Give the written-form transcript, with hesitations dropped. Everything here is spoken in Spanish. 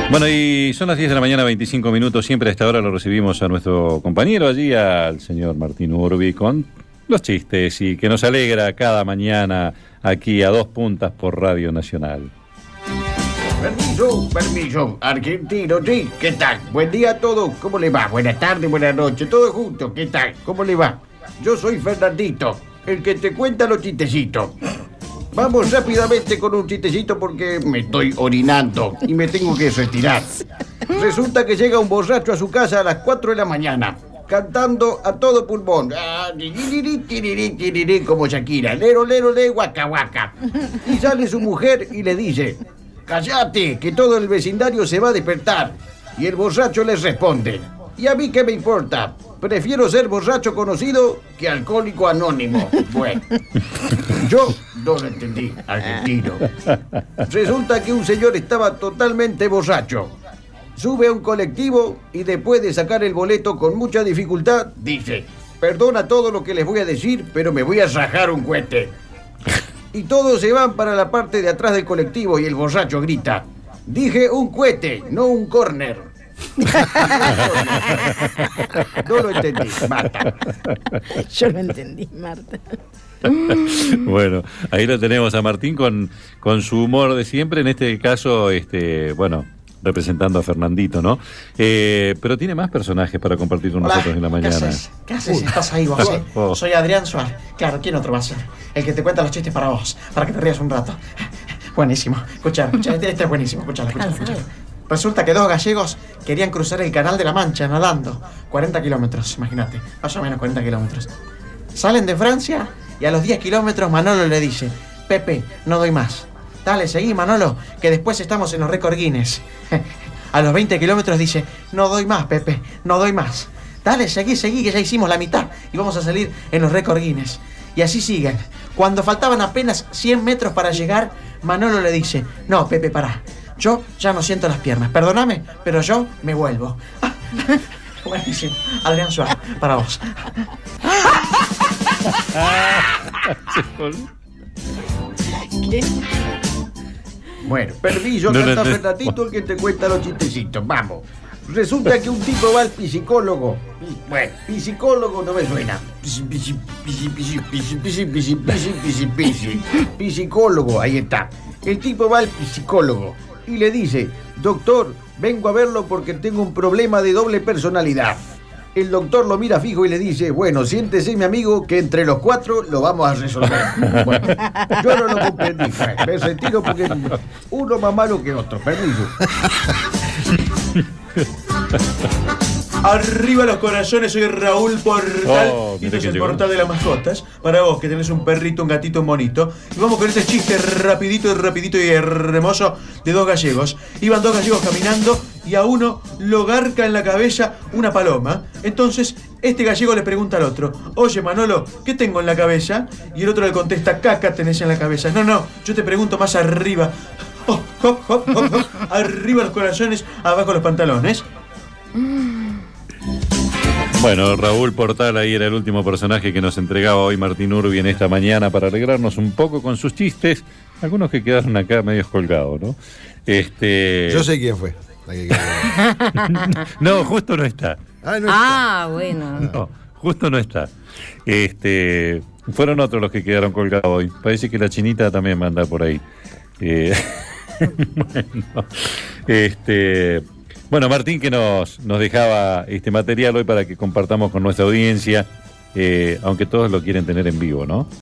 Bueno, y son las 10 de la mañana, 25 minutos. Siempre a esta hora lo recibimos a nuestro compañero allí, al señor Martín Urbi, con los chistes y que nos alegra cada mañana aquí a 2 puntas por Radio Nacional. Permiso, argentino, sí, ¿qué tal? Buen día a todos, ¿cómo le va? Buenas tardes, buenas noches, todos juntos, ¿qué tal? ¿Cómo le va? Yo soy Fernandito, el que te cuenta los chistecitos. Vamos rápidamente con un chistecito porque me estoy orinando y me tengo que retirar. Resulta que llega un borracho a su casa a las 4 de la mañana, cantando a todo pulmón. Como Shakira, lero, lero, le, guaca, guaca. Y sale su mujer y le dice: cállate, que todo el vecindario se va a despertar. Y el borracho les responde: ¿y a mí qué me importa? Prefiero ser borracho conocido que alcohólico anónimo. Bueno, yo no lo entendí, argentino. Resulta que un señor estaba totalmente borracho. Sube a un colectivo y después de sacar el boleto con mucha dificultad, dice: perdona todo lo que les voy a decir, pero me voy a rajar un cohete. Y todos se van para la parte de atrás del colectivo y el borracho grita: dije un cohete, no un córner. No lo entendí, Marta. Yo lo entendí, Marta. Bueno, ahí lo tenemos a Martín con su humor de siempre, en este caso, bueno, representando a Fernandito, ¿no? Pero tiene más personajes para compartir con nosotros en la mañana. ¿Qué haces? ¿Estás ahí vos? Soy Adrián Suárez. Claro, ¿quién otro va a ser? El que te cuenta los chistes para vos, para que te rías un rato. Buenísimo. Escucha, este es buenísimo. Escucha. Resulta que 2 gallegos querían cruzar el Canal de la Mancha nadando. 40 kilómetros, imagínate. Más o menos 40 kilómetros. Salen de Francia y a los 10 kilómetros Manolo le dice: Pepe, no doy más. Dale, seguí, Manolo, que después estamos en los récord Guinness. A los 20 kilómetros dice: no doy más, Pepe, no doy más. Dale, seguí, que ya hicimos la mitad y vamos a salir en los récord Guinness. Y así siguen. Cuando faltaban apenas 100 metros para llegar, Manolo le dice: no, Pepe, pará. Yo ya no siento las piernas. Perdóname, pero yo me vuelvo. Buenísimo. Adrián Suárez, para vos. ¿Qué? Bueno, permiso, acá está Fernandito, el que te cuenta los chistecitos. Vamos. Resulta que un tipo va al psicólogo. Bueno, psicólogo no me suena. Psicólogo, ahí está. El tipo va al psicólogo y le dice: doctor, vengo a verlo porque tengo un problema de doble personalidad. El doctor lo mira fijo y le dice: bueno, siéntese, mi amigo, que entre los 4 lo vamos a resolver. Bueno, yo no lo comprendí, me retiro porque uno más malo que otro. Permiso. Arriba los corazones, soy Raúl Portal y esto es el portal de las mascotas. Para vos que tenés un perrito, un gatito, un monito. Y vamos con este chiste rapidito y hermoso de 2 gallegos. Iban 2 gallegos caminando y a uno lo garca en la cabeza una paloma. Entonces este gallego le pregunta al otro: oye, Manolo, ¿qué tengo en la cabeza? Y el otro le contesta: caca tenés en la cabeza. No, yo te pregunto más arriba. Arriba los corazones, abajo los pantalones. Bueno, Raúl Portal ahí era el último personaje que nos entregaba hoy Martín Urbi en esta mañana para alegrarnos un poco con sus chistes, algunos que quedaron acá medios colgados, ¿no? Yo sé quién fue. No, justo no está. Bueno. No, justo no está. Fueron otros los que quedaron colgados hoy. Parece que la chinita también va a andar por ahí. Bueno, Martín, que nos dejaba este material hoy para que compartamos con nuestra audiencia, aunque todos lo quieren tener en vivo, ¿no?